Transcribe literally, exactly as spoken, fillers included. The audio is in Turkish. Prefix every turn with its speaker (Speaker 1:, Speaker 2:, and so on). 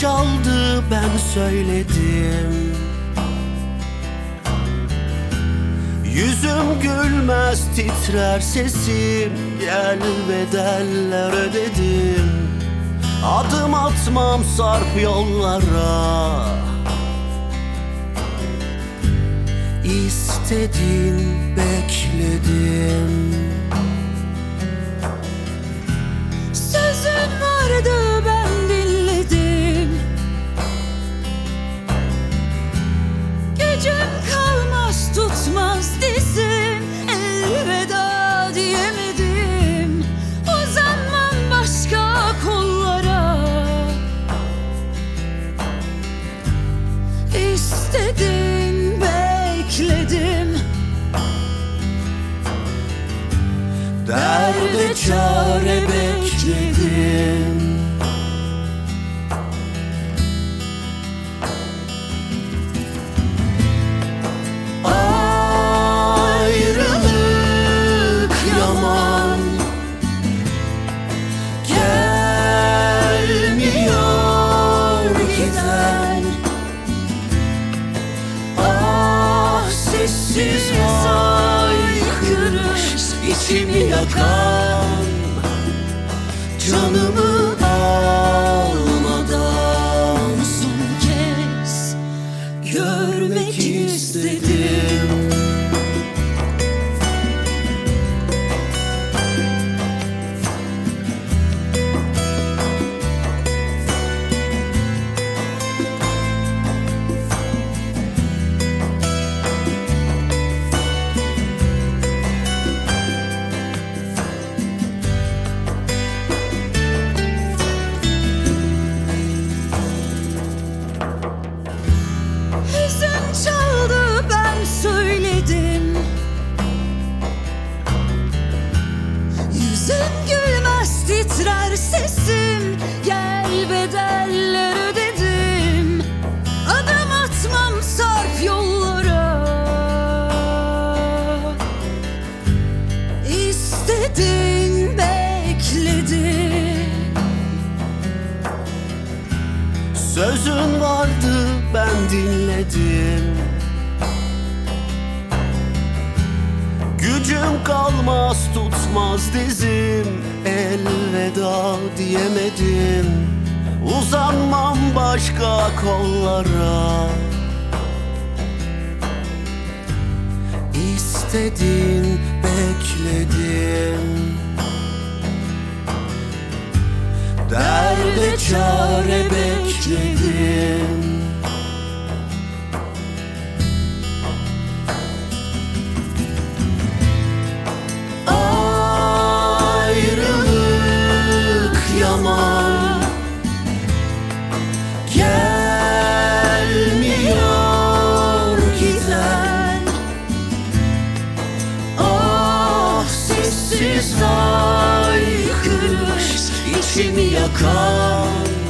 Speaker 1: çaldı ben söyledim. Yüzüm gülmez titrer sesim, gel bedeller ödedim. Adım atmam sarp yollara, İstedin bekledim.
Speaker 2: Sözün vardı ben dinledim. Gücüm kalmaz tutmaz dizim, elveda diyemedim. Uzanmam başka kollara, İstedin bekledim.
Speaker 1: Derde çare bekledim. Ayrılık yaman, gelmiyor giden. Ah sessiz haykırış, içimi yakan, canımı almadan
Speaker 2: Son kez
Speaker 1: görmek istedim.
Speaker 2: Hüzün çaldı ben söyledim. Yüzün gülmez titrer sesim, gel bedeller ödedim. Adım atmam sarp yollara, İstedin bekledim.
Speaker 1: Sözün vardı ben dinledim. Gücüm kalmaz tutmaz dizim, elveda diyemedim. Uzanmam başka kollara, İstedin bekledim. Derde çare bekledim. Ayrılık yaman, gelmiyor giden. Ah sessiz haykırış, içimi yakan,